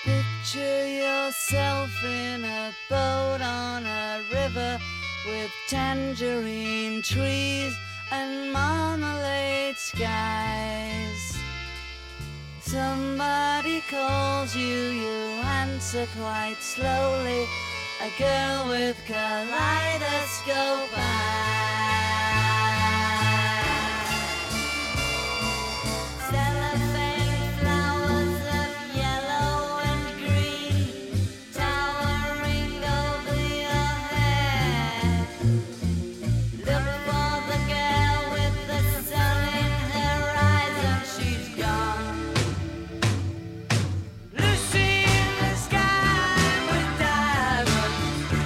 Picture yourself in a boat on a river with tangerine trees and marmalade skies. Somebody calls you, you answer quite slowly. A girl with kaleidoscope eyes. Cellophane flowers of yellow and green towering over your head. Look for the girl with the sun in her eyes and she's gone. Lucy in the sky with diamonds.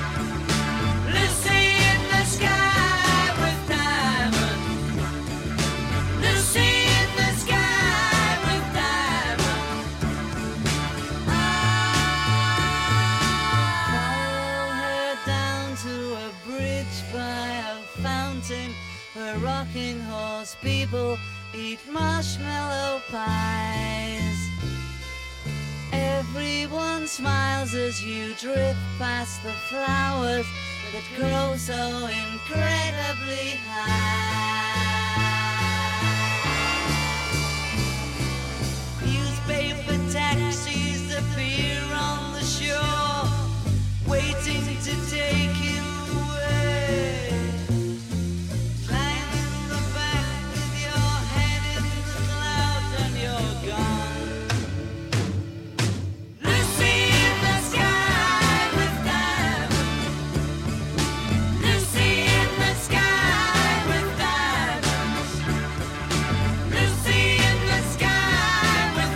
Lucy in the sky with diamonds. Lucy in the sky with diamonds. Follow her down to a bridge by a fountain where rocking horse people eat marshmallow pies. Everyone smiles as you drift past the flowers that grow so incredibly high. Newspaper taxis appear on the shore, waiting to take you away. Climb in the back with your head in the clouds and you're gone. Lucy in the sky with diamonds. Lucy in the sky with diamonds. Lucy in the sky with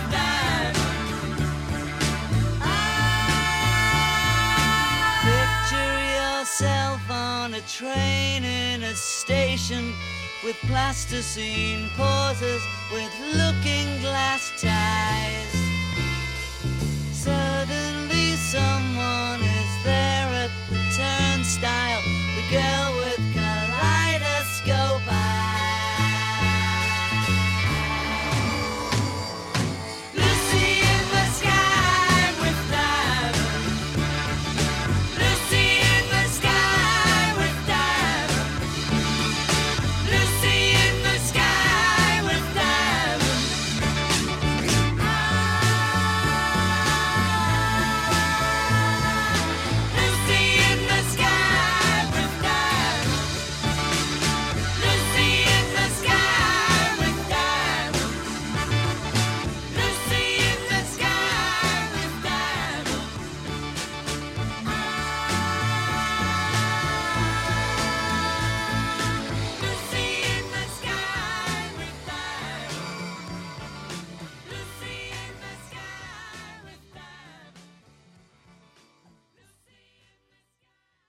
diamonds. Picture yourself on a train in a station with plasticine pauses with looking glass ties. Suddenly someone is there at the turnstile. The girl